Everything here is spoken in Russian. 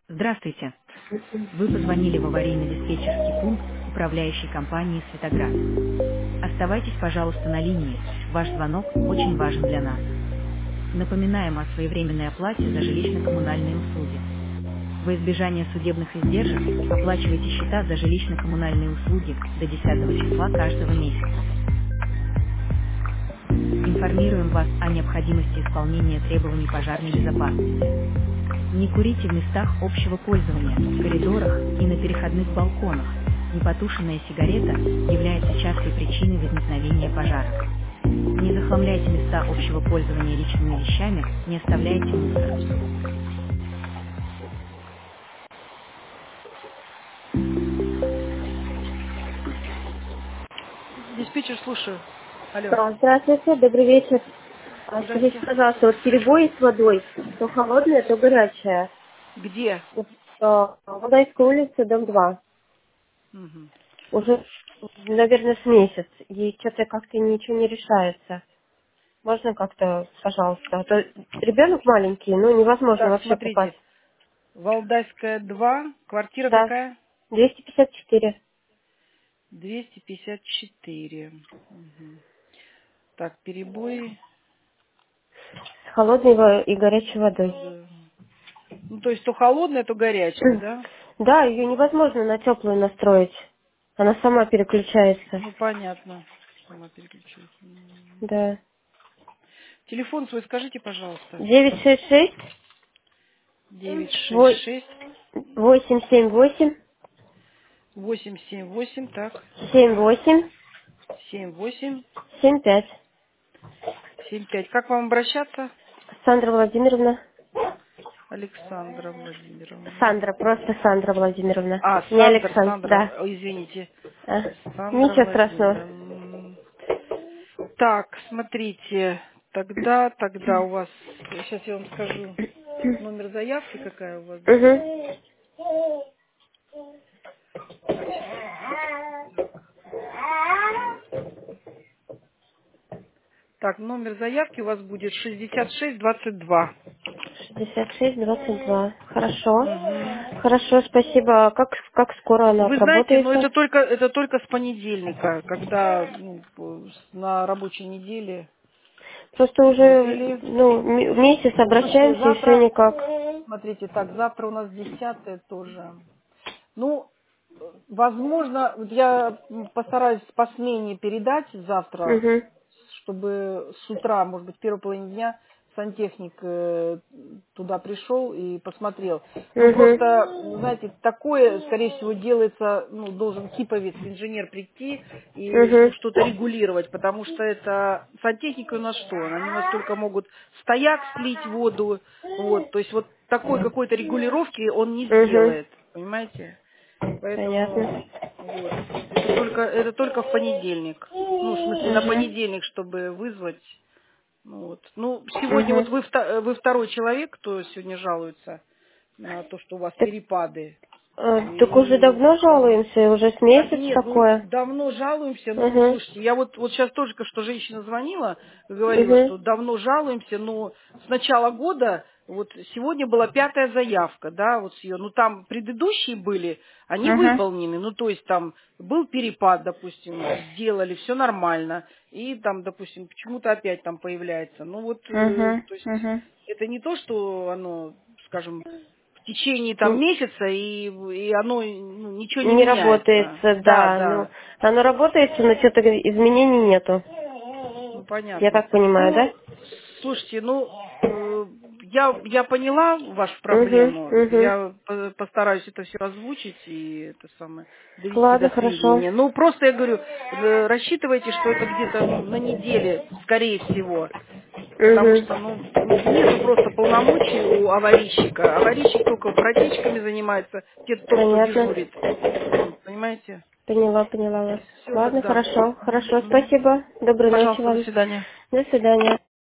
Здравствуйте. Вы позвонили в аварийно-диспетчерский пункт управляющей компании «Светоград». Оставайтесь, пожалуйста, на линии. Ваш звонок очень важен для нас. Напоминаем о своевременной оплате за жилищно-коммунальные услуги. Во избежание судебных издержек оплачивайте счета за жилищно-коммунальные услуги до 10 числа каждого месяца. Информируем вас о необходимости исполнения требований пожарной безопасности. Не курите в местах общего пользования, в коридорах и на переходных балконах. Непотушенная сигарета является частой причиной возникновения пожаров. Не захламляйте места общего пользования личными вещами, не оставляйте мусор. Диспетчер, слушаю. Алло. Здравствуйте, добрый вечер. Скажите, Здрасте. пожалуйста, вот перебои с водой, то холодная, то горячая. Где? Вот, Валдайская улица, дом 2. Мгм. Уже, наверное, с месяц. И что-то как-то ничего не решается. Можно как-то, пожалуйста? А то ребенок маленький, ну невозможно Так, вообще попасть. смотрите. Валдайская 2, квартира Да, какая? 254. 254. Мгм. Так, перебой. С холодной и горячей водой. Да. Ну, то есть то холодное, то горячее, да? Да, ее невозможно на теплую настроить. Она сама переключается. Ну, понятно. Сама переключилась. Да. Телефон свой скажите, пожалуйста. 966 966 878 878, так, 78 78 75. 75. Как вам обращаться? Сандра Владимировна. Александра Владимировна. Сандра, просто Сандра Владимировна. А, Не Сандра, Александр, Сандра, да. ой, извините. А, Сандра Ничего страшного. Владимировна. Так, смотрите, тогда у вас, сейчас я вам скажу, номер заявки какая у вас, да? Угу. Так, сейчас. Так, номер заявки у вас будет 6622. 66-22. Хорошо. Мгм. Хорошо, спасибо. А как скоро она Вы знаете, но отработается? это только с понедельника, когда ну, на рабочей неделе. Просто Вот, уже или, месяц слушайте, обращаемся, и все завтра, никак. смотрите, так, завтра у нас 10 тоже. Ну, возможно, вот я постараюсь по смене передать завтра, Угу. чтобы с утра, может быть, в первой половине дня сантехник туда пришел и посмотрел. Ну, Угу. просто, знаете, такое, скорее всего, делается, ну, должен типовец, инженер прийти и ну, Угу. что-то регулировать, потому что это сантехника у нас что? Они у нас только могут стояк слить воду, вот, то есть вот такой какой-то регулировки он не Угу. сделает, понимаете? Поэтому Понятно. вот. Это только в понедельник. Ну, в смысле, на Угу. понедельник, чтобы вызвать. Ну, вот. Ну, сегодня Угу. вот вы второй человек, кто сегодня жалуется на то, что у вас Так, перепады. так уже И давно жалуемся, уже с так месяц нет, ну такое. давно жалуемся, ну Угу. слушайте, я вот сейчас только что женщина звонила, говорила, Угу. что давно жалуемся, но с начала года, вот сегодня была пятая заявка, да, вот с ее, ну там предыдущие были, они Угу. выполнены, ну то есть там был перепад, допустим, сделали, все нормально, и там, допустим, почему-то опять там появляется, ну вот, Угу. то есть Угу. это не то, что оно, скажем, в течение там месяца, и оно ну, ничего не Не работает, меняется. Да, да. Ну, да, оно работает, но что-то изменений нету. ну Я понятно. так понимаю, Ну, да? слушайте, ну, я поняла вашу Угу. проблему. Угу. Я постараюсь это все озвучить и это самое довести до Ладно, хорошо. сведения. Ну, просто я говорю, рассчитывайте, что это где-то ну, на неделе, скорее всего. Потому Угу. что, ну, нету просто полномочий у аварийщика. Аварийщик только протечками занимается, тот, кто Понятно. дежурит. Вот, понимаете? Поняла вас. Все Ладно, тогда. хорошо. Хорошо, Мгм. спасибо. Доброй ночи Пожалуйста, до вам. свидания. До свидания.